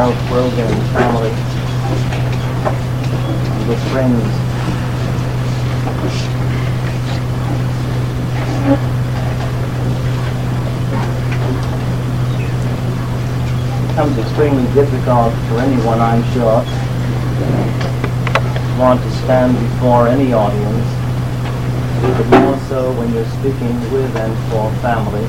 South Brogan family, and with friends. It becomes extremely difficult for anyone, I'm sure, to want to stand before any audience, but more so when you're speaking with and for family.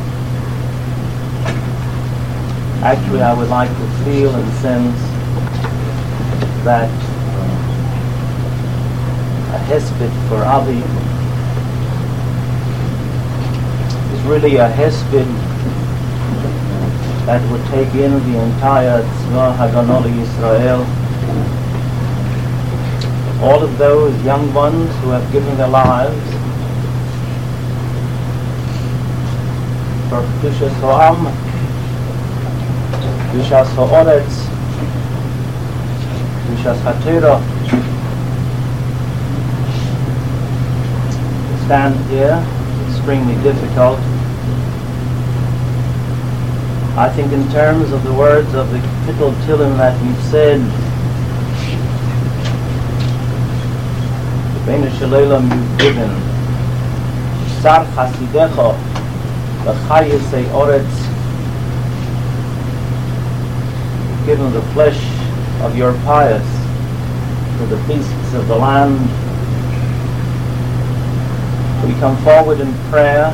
Actually, I would like to feel and sense that a hesped for Avi is really a hesped that would take in the entire Tzva Haganah Yisrael, all of those young ones who have given their lives for Kedushas Ha'am, Kedushas Ha'oretz, Kedushas HaTorah. To stand here is extremely difficult. I think in terms of the words of the Kapitel Tillim that we've said, the Beinu Shalom you've given, Sar Chasidecha, L'chayesei Oretz, you've given the flesh of your pious to the beasts of the land. We come forward in prayer,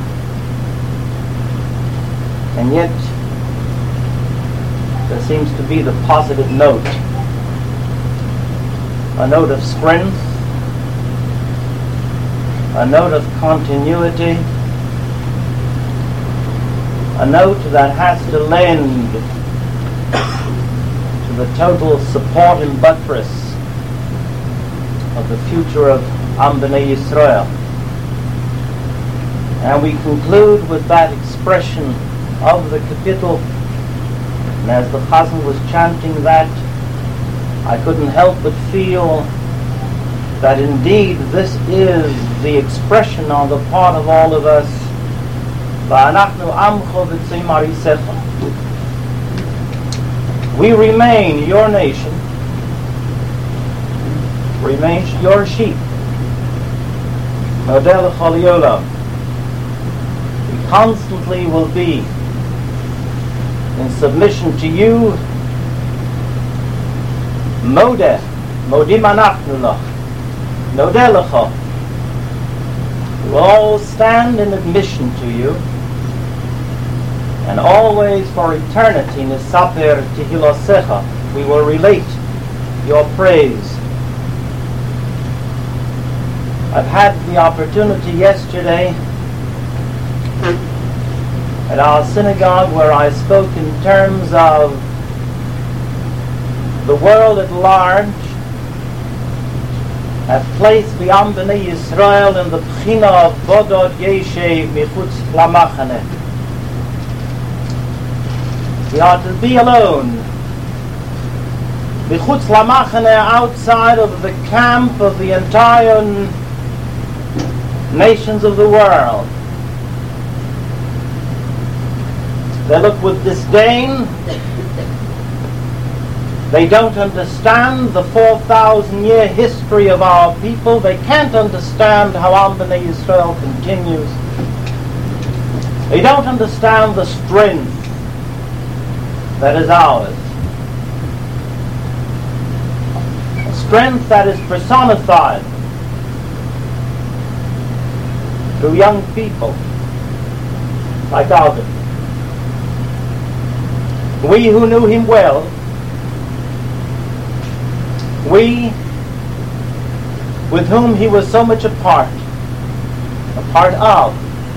and yet there seems to be the positive note, a note of strength, a note of continuity, a note that has to lend to the total support and buttress of the future of Am B'nai Yisrael. And we conclude with that expression of the Kapitel. And as the Chazan was chanting that, I couldn't help but feel that indeed this is the expression on the part of all of us. V'anachnu amcho v'tzei marisecha. We remain your nation, remain your sheep. Model Choliola. We constantly will be in submission to you. Modeh, modim anachnu lach, nodeh lecha. We will all stand in admission to you, and always for eternity, nisaper tehilosecha, we will relate your praise. I've had the opportunity yesterday at our synagogue where I spoke in terms of the world at large have placed the Am B'nai Yisrael in the B'china of Bodod Yeshev Michutz Lamachane. We are to be alone, Michutz Lamachane, outside of the camp of the entire nations of the world. They look with disdain. They don't understand the 4,000-year history of our people. They can't understand how Am B'nai Yisrael continues. They don't understand the strength that is ours. A strength that is personified through young people like Alvin. We who knew him well, we with whom he was so much a part of,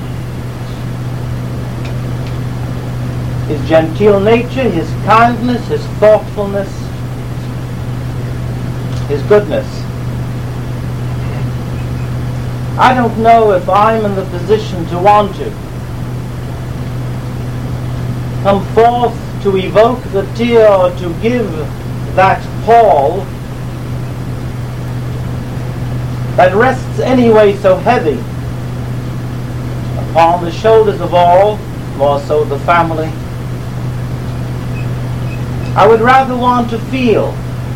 his genteel nature, his kindness, his thoughtfulness, his goodness. I don't know if I'm in the position to want to come forth to evoke the tear or to give that pall that rests anyway so heavy upon the shoulders of all, more so the family. I would rather want to feel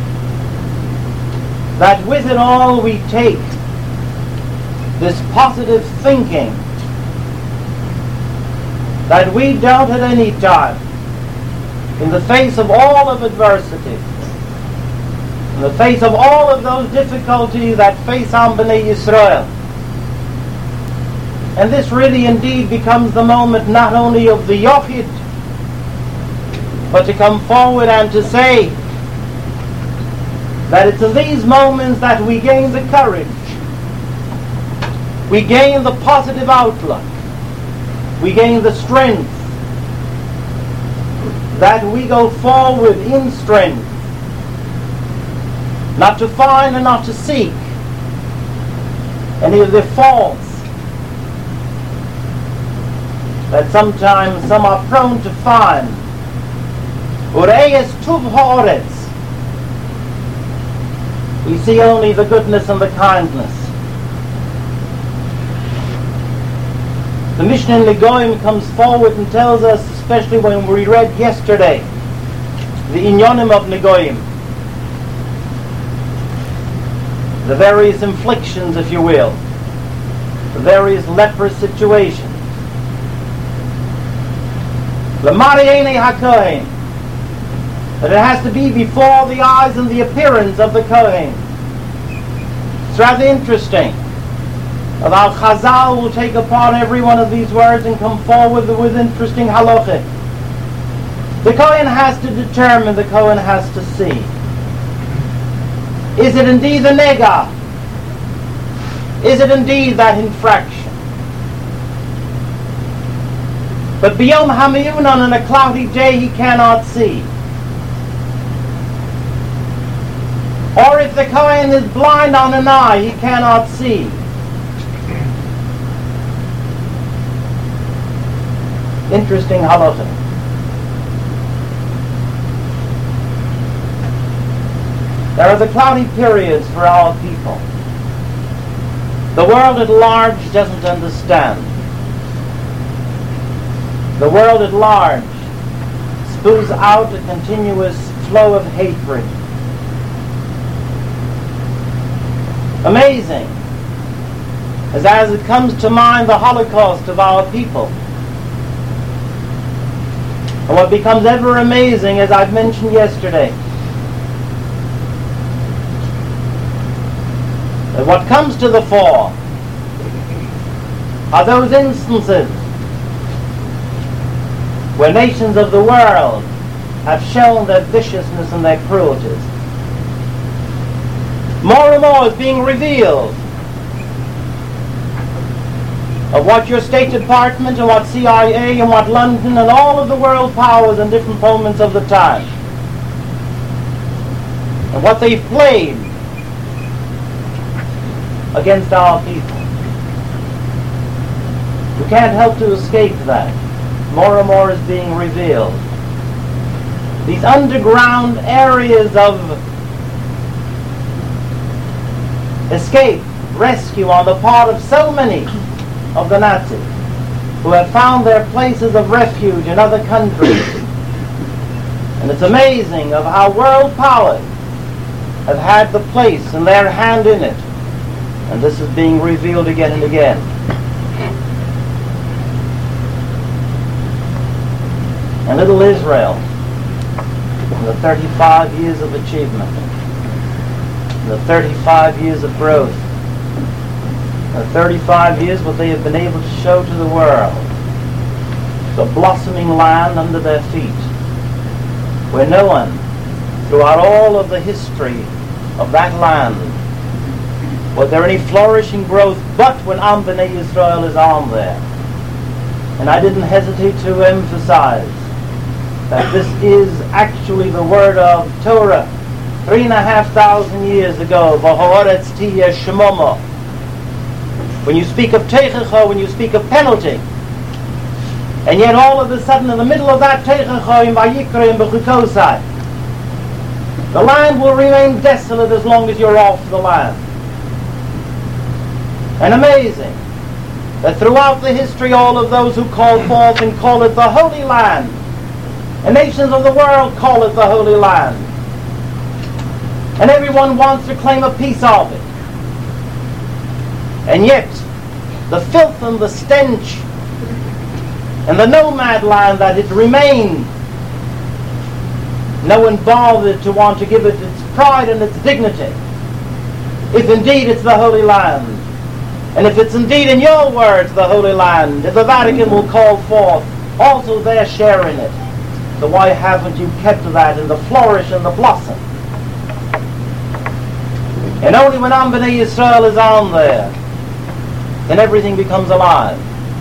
that with it all we take this positive thinking, that we don't at any time, in the face of all of adversity, in the face of all of those difficulties that face Am B'nai Yisrael, and this really indeed becomes the moment not only of the Yochid, but to come forward and to say that it's in these moments that we gain the courage, we gain the positive outlook, we gain the strength, that we go forward in strength, not to find and not to seek any of the faults that sometimes some are prone to find. Ureyes tuv ha'oretz. We see only the goodness and the kindness. The Mishnah in Negoim comes forward and tells us, especially when we read yesterday, the Inyonim of Negoim, the various inflictions, if you will, the various leprous situations. L'mariyene haKohen, that it has to be before the eyes and the appearance of the Kohen. It's rather interesting of how Chazal will take apart every one of these words and come forward with interesting halacha. The Kohen has to determine, the Kohen has to see. Is it indeed the nega? Is it indeed that infraction? But b'yom hamiyunan, on a cloudy day, he cannot see. Or if the Kohen is blind on an eye, he cannot see. Interesting halacha. There are the cloudy periods for our people. The world at large doesn't understand. The world at large spews out a continuous flow of hatred. Amazing, as it comes to mind the Holocaust of our people. And what becomes ever amazing, as I've mentioned yesterday, that what comes to the fore are those instances where nations of the world have shown their viciousness and their cruelties. More and more is being revealed of what your State Department and what CIA and what London and all of the world powers in different moments of the time, and what they've played against our people. You can't help to escape that. More and more is being revealed. These underground areas of escape, rescue on the part of so many of the Nazis who have found their places of refuge in other countries. And it's amazing of how world powers have had the place and their hand in it. And this is being revealed again and again. And little Israel, in the 35 years of achievement, the 35 years of growth, the 35 years what they have been able to show to the world, the blossoming land under their feet, where no one, throughout all of the history of that land, was there any flourishing growth but when Am B'nai Yisrael is on there. And I didn't hesitate to emphasize that this is actually the word of Torah 3,500 years ago, V'ha'oretz tiyeh shemoma. When you speak of teichecha, when you speak of penalty, and yet all of a sudden in the middle of that teichecha in Vayikra in Bechukosai, the land will remain desolate as long as you're off the land. And amazing that throughout the history all of those who call forth and call it the Holy Land And nations of the world call it the Holy Land. And everyone wants to claim a piece of it. And yet, the filth and the stench and the nomad land that it remained, no one bothered to want to give it its pride and its dignity. If indeed it's the Holy Land, and if it's indeed, in your words, the Holy Land, if the Vatican will call forth also their share in it, so why haven't you kept that in the flourish and the blossom? And only when Am B'nai Yisrael is on there, then everything becomes alive.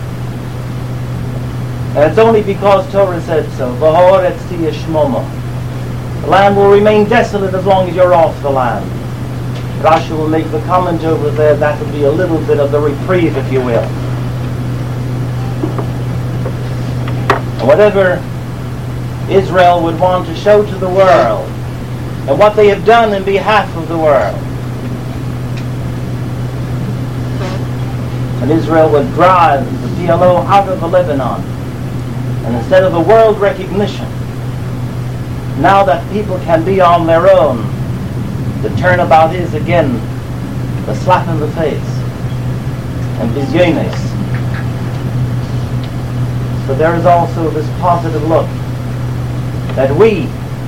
And it's only because Torah said so. V'ha'aretz tiyeh shmoma. The land will remain desolate as long as you're off the land. Rashi will make the comment over there, that will be a little bit of the reprieve, if you will. And whatever Israel would want to show to the world, and what they have done in behalf of the world, and Israel would drive the PLO out of the Lebanon, and instead of the world recognition, now that people can be on their own, the turnabout is again the slap in the face and bizyonis. So there is also this positive look that we,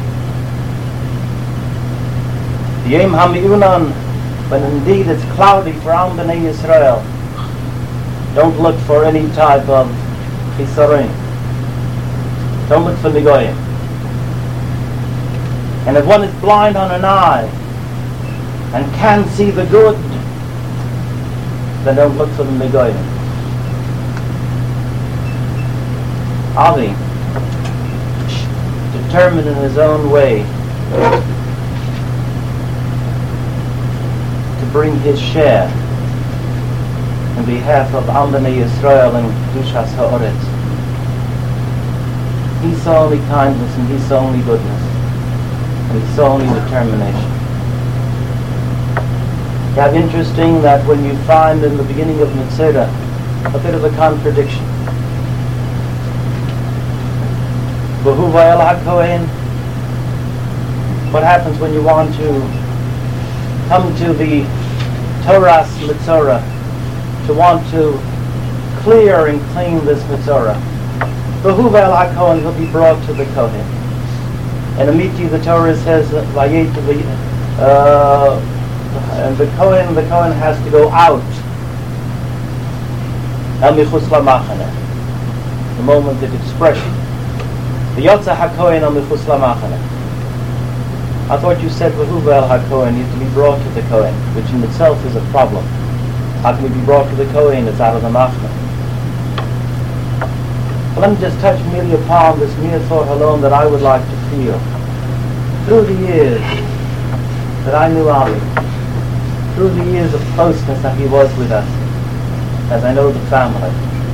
the Yom HaMi'unan, when indeed it's cloudy for Am B'nai Yisrael, don't look for any type of chisaron. Don't look for negoyim. And if one is blind on an eye and can't see the good, then don't look for the negoyim. Avi, determined in his own way to bring his share in behalf of Am B'nai Yisrael and Kedushas Ha'aretz. He saw only kindness and he saw only goodness. And he saw only determination. Yeah, interesting that when you find in the beginning of Mitzvah a bit of a contradiction. V'hu va'el HaKohen. What happens when you want to come to the Torah's Mitzvah, to want to clear and clean this Mitzvah? V'hu va'el HaKohen will be brought to the Kohen. And immediately the Torah says, and the Kohen has to go out. El michutz lamachane. The moment of expression. V'yotza HaKohen el michutz lamachane. I thought you said v'hu va'el HaKohen needs to be brought to the Kohen, which in itself is a problem. How can we be brought to the Kohen? It's out of the machane. Let me just touch merely upon this mere thought alone that I would like to feel. Through the years that I knew Ali, through the years of closeness that he was with us, as I know the family,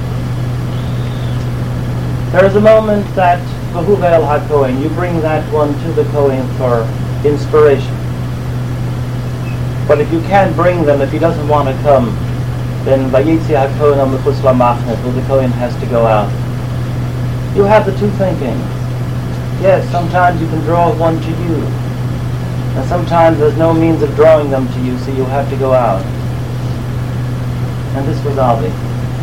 there is a moment that V'hu va'el HaKohen, you bring that one to the Kohen for inspiration. But if you can't bring them, if he doesn't want to come, then Vayetzi HaKohen al michutz lamachne, the Kohen has to go out. You have the two thinking. Yes, sometimes you can draw one to you. And sometimes there's no means of drawing them to you, so you have to go out. And this was Avi.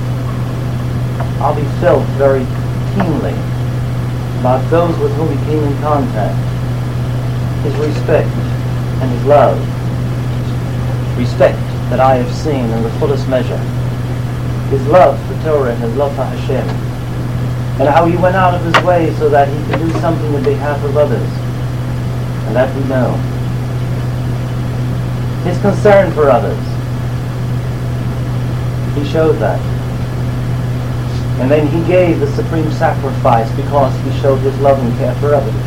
Avi felt very keenly about those with whom he came in contact. His respect and his love. Respect that I have seen in the fullest measure. His love for Torah and his love for Hashem. And how he went out of his way so that he could do something on behalf of others. And that we know. His concern for others. He showed that. And then he gave the supreme sacrifice because he showed his love and care for others.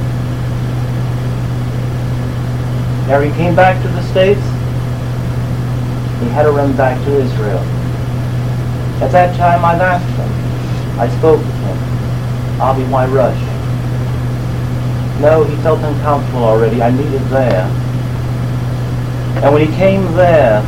Now he came back to the States. He had to run back to Israel. At that time I've asked him. I spoke with him. Avi, why rush? No, he felt uncomfortable already. I needed there. And when he came there,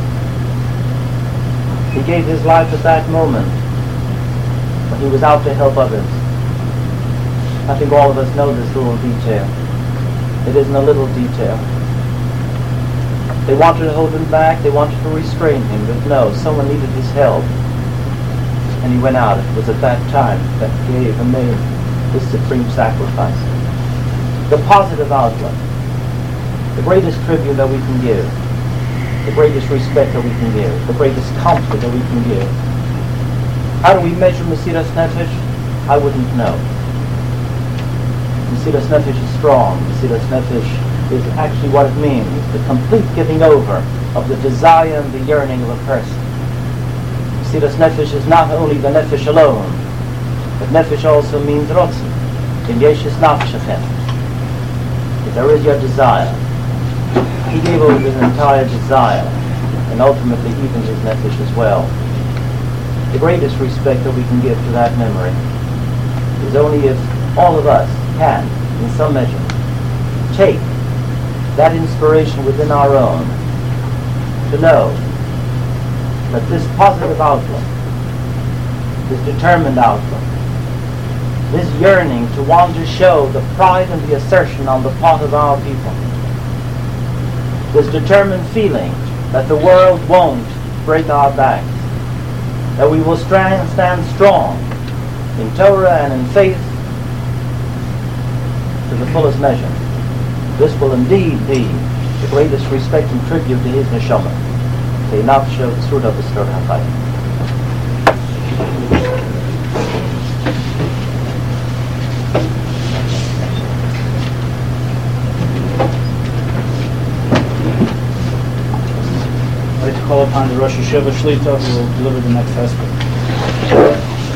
he gave his life at that moment. When he was out to help others. I think all of us know this little detail. It isn't a little detail. They wanted to hold him back, they wanted to restrain him, but no, someone needed his help. And he went out. It was at that time that he gave and made this supreme sacrifice. The positive outlook, the greatest tribute that we can give, the greatest respect that we can give, the greatest comfort that we can give. How do we measure Mesiras Nefesh? I wouldn't know. Mesiras Nefesh is strong. Mesiras Nefesh is actually what it means, the complete giving over of the desire and the yearning of a person. Mesiras Nefesh is not only the Nefesh alone, but Nefesh also means Rotzen. In Yeshus Nafshechem. If there is your desire, he gave over his entire desire, and ultimately even his Nefesh as well. The greatest respect that we can give to that memory is only if all of us can, in some measure, take that inspiration within our own to know that this positive outlook, this determined outlook, this yearning to want to show the pride and the assertion on the part of our people, this determined feeling that the world won't break our backs, that we will stand strong in Torah and in faith to the fullest measure. This will indeed be the greatest respect and tribute to his neshama. Enough show the Surah of the Surah HaChayim. I'd like to call upon the Rosh Hashiva Shlita who will deliver the next hesped.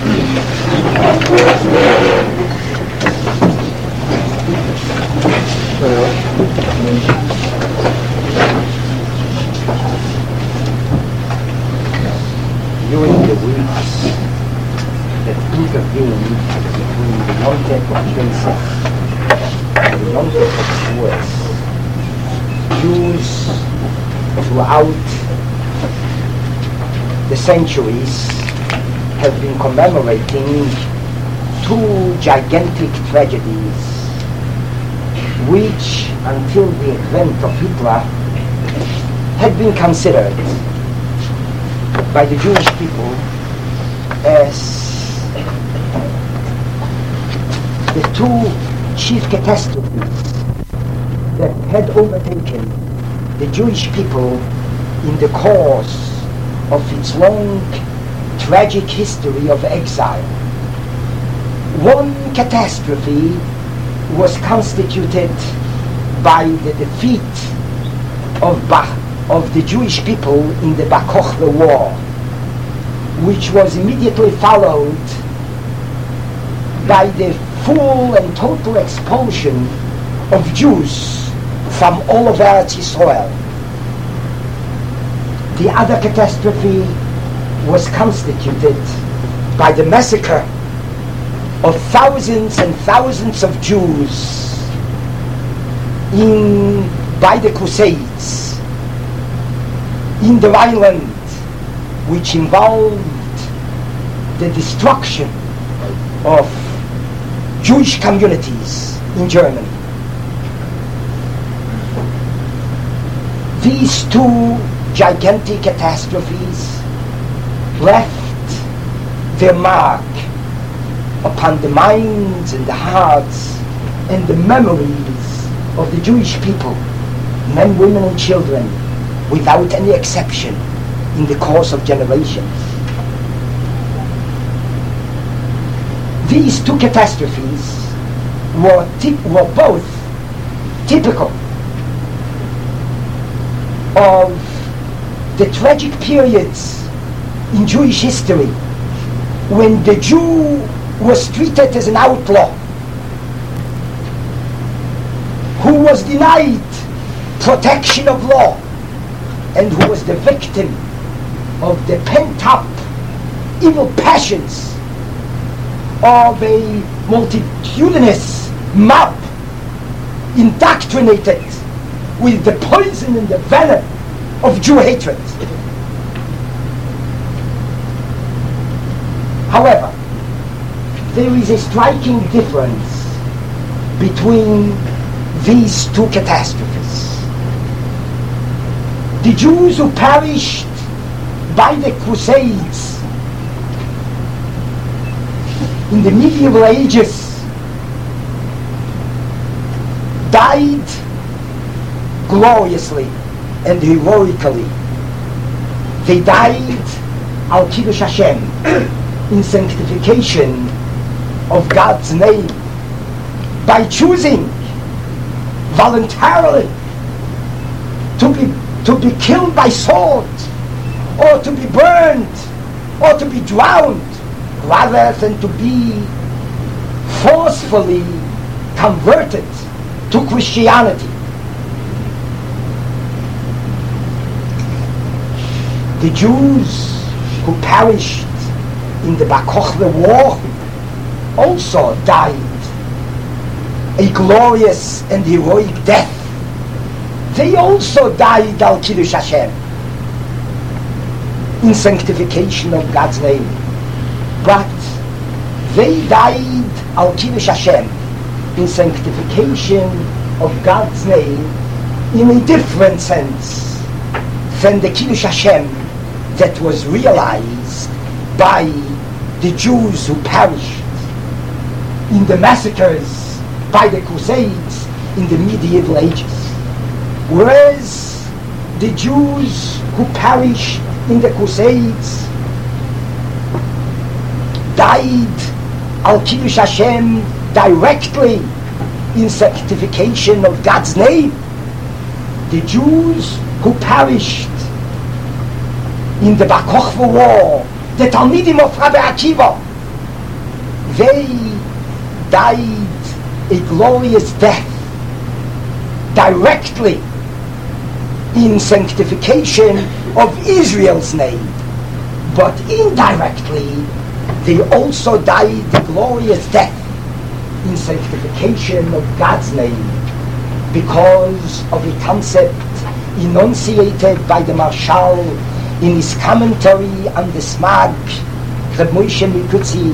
During the weeks that intervened between the Yom Tov of Pesach and the Yom Tov of Shavuos, Jews throughout the centuries have been commemorating two gigantic tragedies which, until the advent of Hitler, had been considered by the Jewish people as the two chief catastrophes that had overtaken the Jewish people in the course of its long, tragic history of exile. One catastrophe was constituted by the defeat of the Jewish people in the Bar Kokhba war, which was immediately followed by the full and total expulsion of Jews from all of Eretz Yisrael. The other catastrophe was constituted by the massacre of thousands and thousands of Jews by the Crusades in the Rhineland, which involved the destruction of Jewish communities in Germany. These two gigantic catastrophes left their mark upon the minds and the hearts and the memories of the Jewish people, men, women and children, without any exception, in the course of generations. These two catastrophes were both typical of the tragic periods in Jewish history when the Jew was treated as an outlaw, who was denied protection of law, and who was the victim of the pent-up evil passions of a multitudinous mob indoctrinated with the poison and the venom of Jew hatred. However, there is a striking difference between these two catastrophes. The Jews who perished by the Crusades in the medieval ages died gloriously and heroically. They died al Kiddush Hashem, in sanctification of God's name, by choosing voluntarily to be killed by sword, or to be burned, or to be drowned, rather than to be forcefully converted to Christianity. The Jews who perished in the Bar Kokhba war also died a glorious and heroic death. They also died al Kiddush Hashem, in sanctification of God's name. But they died al Kiddush Hashem, in sanctification of God's name, in a different sense than the Kiddush Hashem that was realized by the Jews who perished in the massacres by the Crusades in the medieval ages. Whereas the Jews who perished in the Crusades died al Kiddush Hashem directly in sanctification of God's name. The Jews who perished in the Bar Kokhba war, the Talmidim of Rabbi Akiva, they died a glorious death directly in sanctification of Israel's name, but indirectly they also died a glorious death in sanctification of God's name, because of a concept enunciated by the Marshal in his commentary on the Smag, Reb Moshe Mikutzi,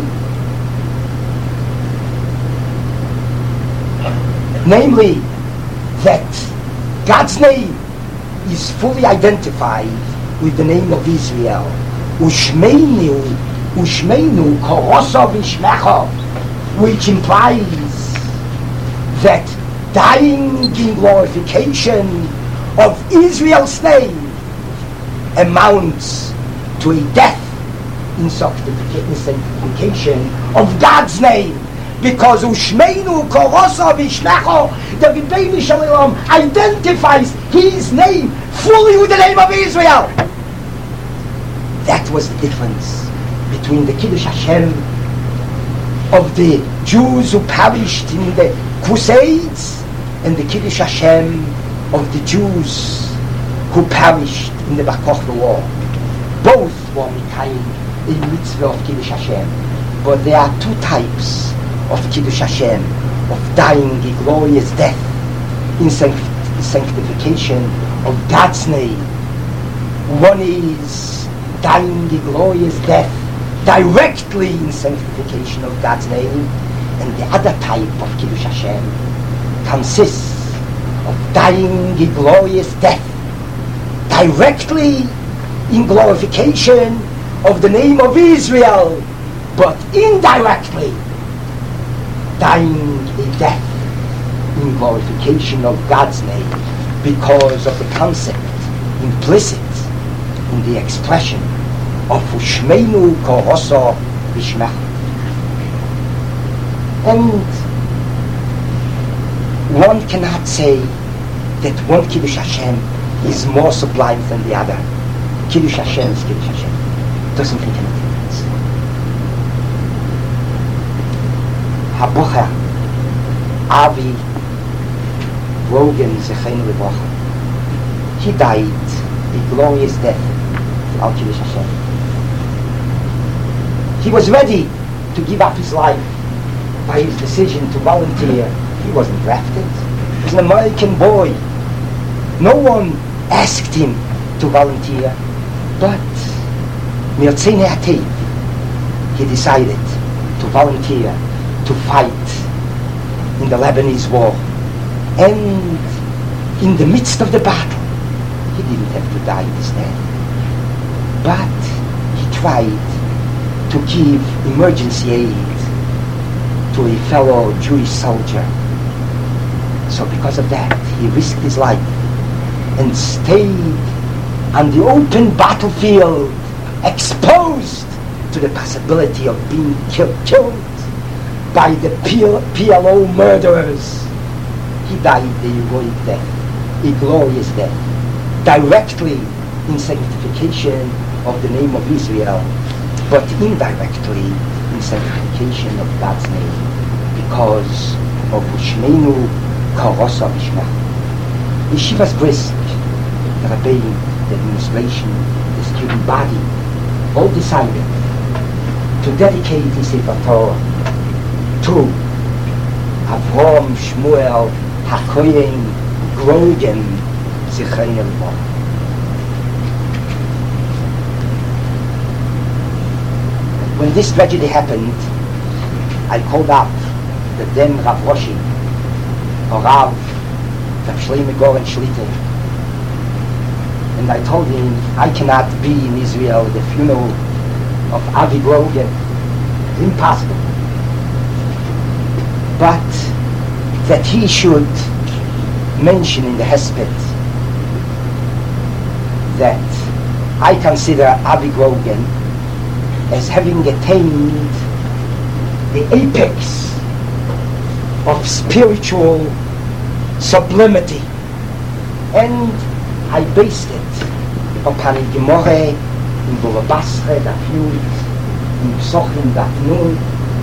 namely that God's name is fully identified with the name of Israel. Ushmeinu koroso v'shmecha, which implies that dying in glorification of Israel's name amounts to a death in sanctification of God's name, because Ushmeinu koroso v'shmecha, the Rebbeinu Shalom identifies his name fully with the name of Israel. That was the difference between the Kiddush Hashem of the Jews who perished in the Crusades and the Kiddush Hashem of the Jews who perished in the Bar Kokhba war. Both were Mikayim a mitzvah of Kiddush Hashem, but there are two types of Kiddush Hashem, of dying a glorious death in sanctification of God's name. One is dying a glorious death directly in sanctification of God's name, and the other type of Kiddush Hashem consists of dying a glorious death directly in glorification of the name of Israel, but indirectly dying a death in glorification of God's name, because of the concept implicit in the expression of Ushmeinu koroso v'shmecha. And one cannot say that one Kiddush Hashem is more sublime than the other. Kiddush Hashem is Kiddush Hashem. Doesn't make any difference. Habucha Avi Rogan Zechainu Levacha, he died a glorious death al Kiddush Hashem. He was ready to give up his life by his decision to volunteer. He wasn't drafted. He was an American boy. No one asked him to volunteer, but Mirtzei Ativ, he decided to volunteer to fight in the Lebanese war. And in the midst of the battle, he didn't have to die this day, but he tried to give emergency aid to a fellow Jewish soldier. So because of that, he risked his life and stayed on the open battlefield, exposed to the possibility of being killed by the PLO murderers. He died the heroic death, a glorious death, directly in sanctification of the name of Israel, but indirectly in sanctification of God's name, because of Ushmenu Karosa Mishmah. Yeshivas Brisk, the Rebbeim, the administration, the student body, all decided to dedicate the Sefer Torah to Avrom Shmuel HaKoyen Grogan Zichrein Elvon. When this tragedy happened, I called up the then Rav Roshi, Rav Shlomo Goren Shlita, and I told him I cannot be in Israel at the funeral of Avi Grogan. It's impossible. But that he should mention in the Hesped that I consider Avi Grogan as having attained the apex of spiritual sublimity, and I based it upon a Gemara in Bava Basra, Daf Yud, in Psochim, Daf Nun.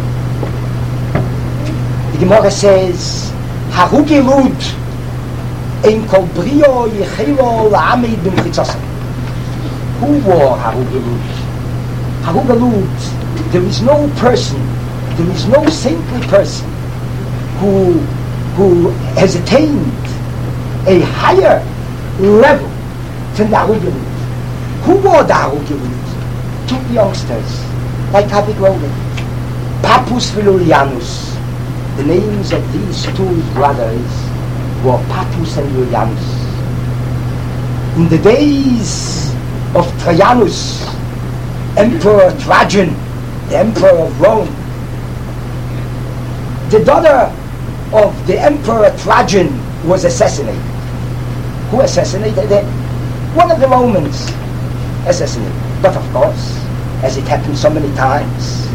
The Gemara says, Harugi Lud ein kol brio yechelo la'amid b'mchitzosem. Who were Harugi Lud? Harugi Lud, there is no person, there is no saintly person who has attained a higher level than the Harugi Lud. Who were the Harugi Lud? Two youngsters, like Avi Grogan, Papus Vilulianus. The names of these two brothers were Patus and Julianus. In the days of Trajanus, Emperor Trajan, the Emperor of Rome, the daughter of the Emperor Trajan was assassinated. Who assassinated her? One of the Romans assassinated. But of course, as it happened so many times,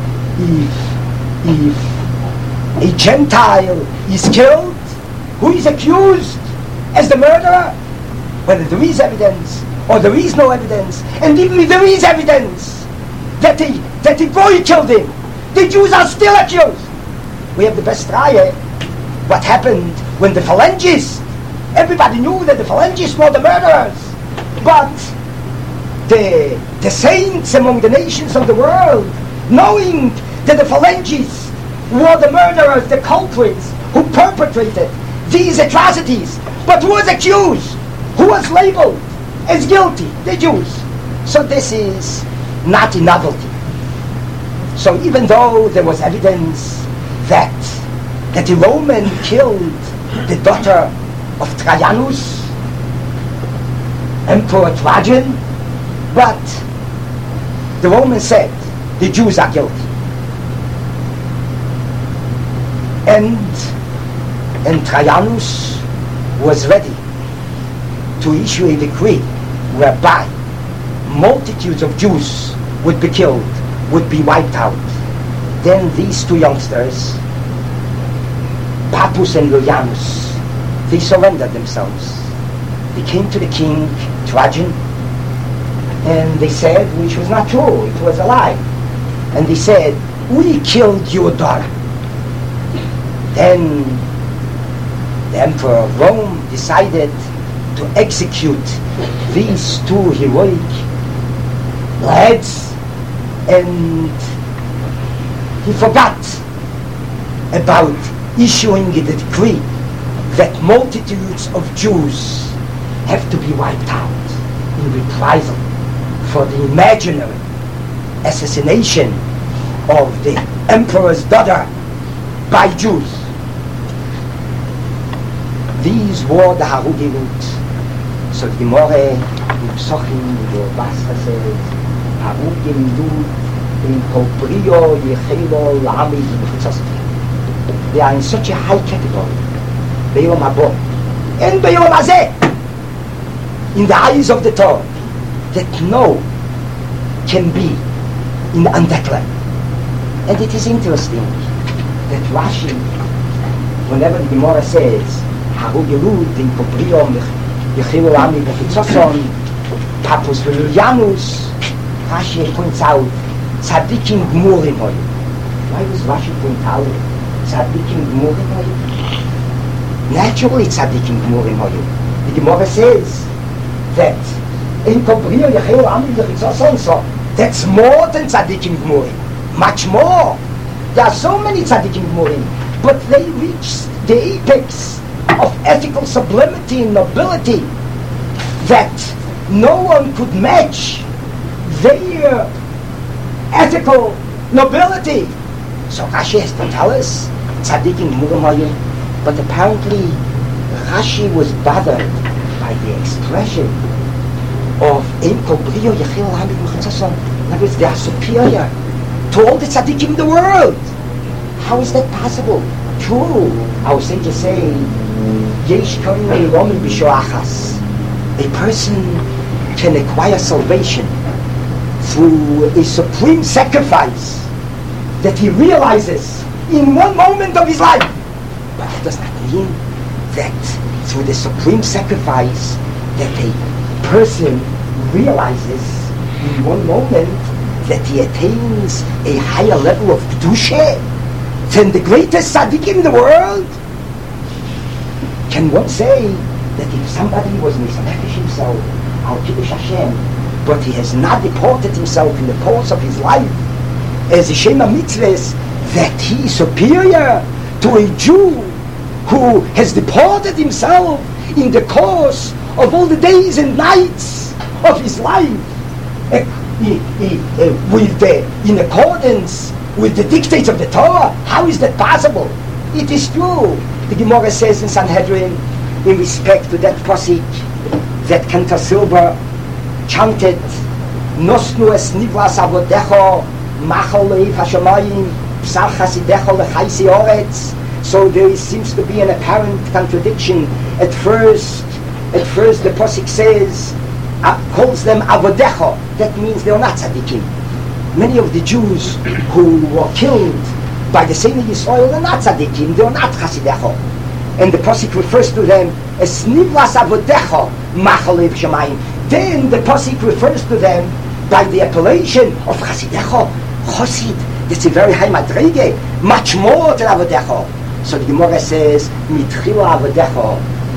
if a Gentile is killed, who is accused as the murderer? Whether there is evidence or there is no evidence, and even if there is evidence that the boy killed him, the Jews are still accused. We have the best raya. What happened when the Phalangists, everybody knew that the Phalangists were the murderers, but the saints among the nations of the world, knowing that the Phalangists were the murderers, the culprits who perpetrated these atrocities, but who was accused, who was labeled as guilty? The Jews. So this is not a novelty. So even though there was evidence that the Roman killed the daughter of Trajanus, Emperor Trajan, but the Romans said the Jews are guilty. And Trajanus was ready to issue a decree whereby multitudes of Jews would be killed, would be wiped out. Then these two youngsters, Papus and Julianus, they surrendered themselves. They came to the king, Trajan, and they said, which was not true, it was a lie. And they said, we killed your daughter. Then the Emperor of Rome decided to execute these two heroic lads, and he forgot about issuing a decree that multitudes of Jews have to be wiped out in reprisal for the imaginary assassination of the emperor's daughter by Jews. These were the Harugirut. So the Gemara in Psochim, the Basra says, Harugim Lut in Kobrio Yechelo L'Amid B'Chitzos. They are in such a high category. Beyom Habo. And Beyom Hazeh. In the eyes of the Torah. That no can be on that level. And it is interesting that Rashi, whenever the Gemara says, Harugirut in Kobrio Yechilo L'Amid B'Chitzos, Papus V'Janus, Rashi points out Tzadikim Gmurim Hoyu. Why does Rashi point out Tzadikim Gmurim Hoyu? Naturally Tzadikim Gmurim Hoyu. The Gemara says that in Kobrio Yechilo L'Amid B'Chitzos, so that's more than Tzadikim Gmurim. Much more. There are so many Tzadikim Gmurim, but they reach the apex of ethical sublimity and nobility that no one could match their ethical nobility. So Rashi has to tell us Tzadikim Gmurim Hoyu, but apparently Rashi was bothered by the expression of Ein Kol Brio Yechilo L'Amid B'Chitzos. In other words, they are superior to all the tzaddikim in the world. How is that possible? True, our sages say, Yesh Kohen Le'Romi B'Shoah Achas. A person can acquire salvation through a supreme sacrifice that he realizes in one moment of his life. But that does not mean that through the supreme sacrifice that a person realizes in one moment that he attains a higher level of Kedusha than the greatest tzaddikim in the world. Can one say that if somebody was misnefesh himself, al Kiddush Hashem, but he has not deported himself in the course of his life as a Shema Mitzvahs, that he is superior to a Jew who has deported himself in the course of all the days and nights of his life in accordance with the dictates of the Torah? How is that possible? It is true. The Gemara says in Sanhedrin, in respect to that pasuk that Cantor Silber chanted, Nosnu es nivras avodecho machal leif hashamayim psal chasidecho lechaisi oretz. So there seems to be an apparent contradiction. At first the pasuk says, calls them avodecho. That means they are not tzaddikim. Many of the Jews who were killed by the Seining Yisrael are not tzaddikim. They are not chasidecho. And the pasuk refers to them as nivras avodecho machal leif shamayim. Then the pasuk refers to them by the appellation of chasidecho. Chosid. That's a very high madrege, much more than avodecho. So the Gemara says mitchila avodecho,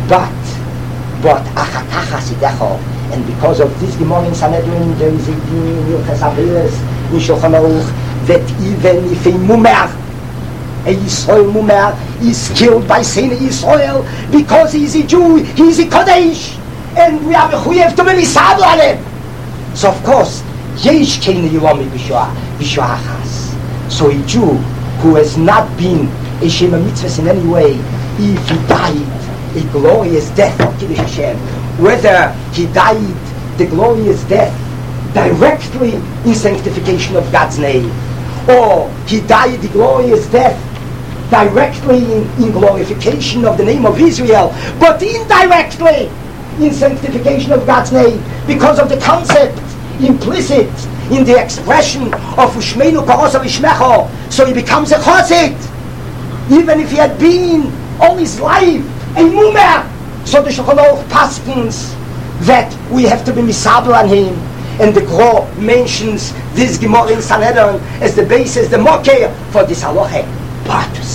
but achatach chasidecho. And because of this Gemara in Sanhedrin, there is a din in Hilchos Averos in Shulchan Aruch that even if a mumer, a Yisrael mumer, is killed by Seinei Yisrael because he is a Jew, he is a Kodesh, and we are mechuyev to be misabel on him. So of course, yesh kein Le'Romi B'Shoah Achas. So a Jew who has not been a Shema Mitzvahs in any way, if he died a glorious death of Kiddush Hashem, whether he died the glorious death directly in sanctification of God's name, or he died the glorious death directly in glorification of the name of Israel, but indirectly in sanctification of God's name, because of the concept implicit in the expression of Ushmeinu Karosa Vishmecho, so he becomes a Chassid, even if he had been all his life a mumer. So the Shulchan Aruch paskins that we have to be misabel on him, and the Gro mentions this Gemara in Sanhedrin as the basis, the mokeh for this halacha. But to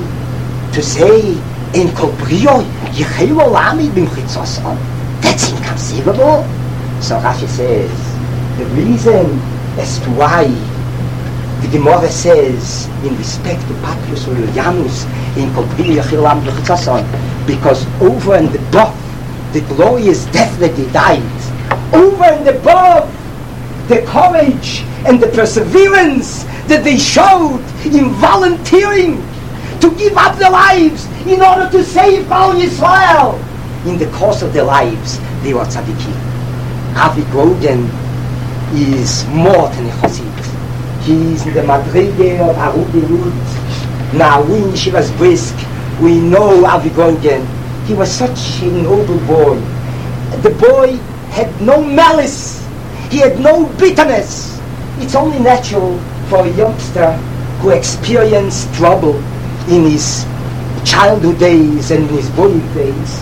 say in Kol Brio Yechilo L'Amid B'Chitzos, that's inconceivable. So Rashi says the reason as to why the Gemara says in respect to Papius or Janus in Kol Brio Yechilo L'Amid B'Chitzos, because over and above the glorious death that he died, over and above the courage and the perseverance that they showed in volunteering to give up their lives in order to save Klal Yisrael. In the course of their lives, they were tzaddikim. Avi Goldin is more than a chassid. He is in the madrige of Arudi Yud. Now we in Yeshivas Brisk, we know Avi Goldin. He was such a noble boy. The boy had no malice. He had no bitterness. It's only natural for a youngster who experienced trouble in his childhood days and in his boyhood days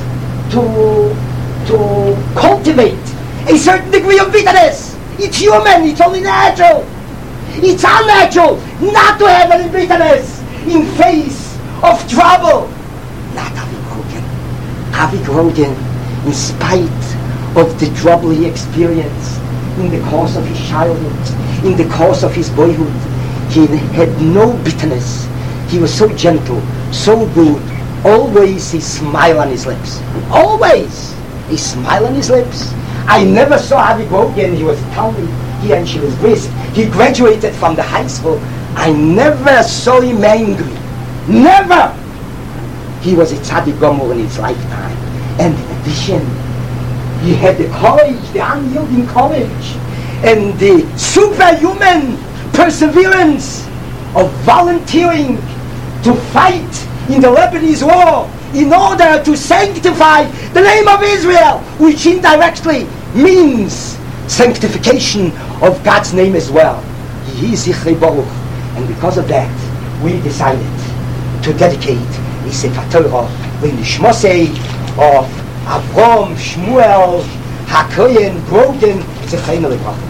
to cultivate a certain degree of bitterness. It's human, it's only natural. It's unnatural not to have any bitterness in face of trouble. Not Avi Goldin. Avi Goldin, in spite of the trouble he experienced in the course of his childhood, in the course of his boyhood, he had no bitterness. He was so gentle, so good. Always a smile on his lips. Always a smile on his lips. I never saw Avi Goldin. He was telling me here in Yeshivas Brisk. He graduated from the high school. I never saw him angry. Never. He was a tzaddik gomor in his lifetime. And in addition, he had the courage, the unyielding courage, and the superhuman perseverance of volunteering to fight in the Lebanese war in order to sanctify the name of Israel, which indirectly means sanctification of God's name as well. He is Zichrei Baruch, and because of that, we decided to dedicate a Sefer Torah l'nishmosei of Avram Shmuel HaKohen Brogan Zichreinu Livracha.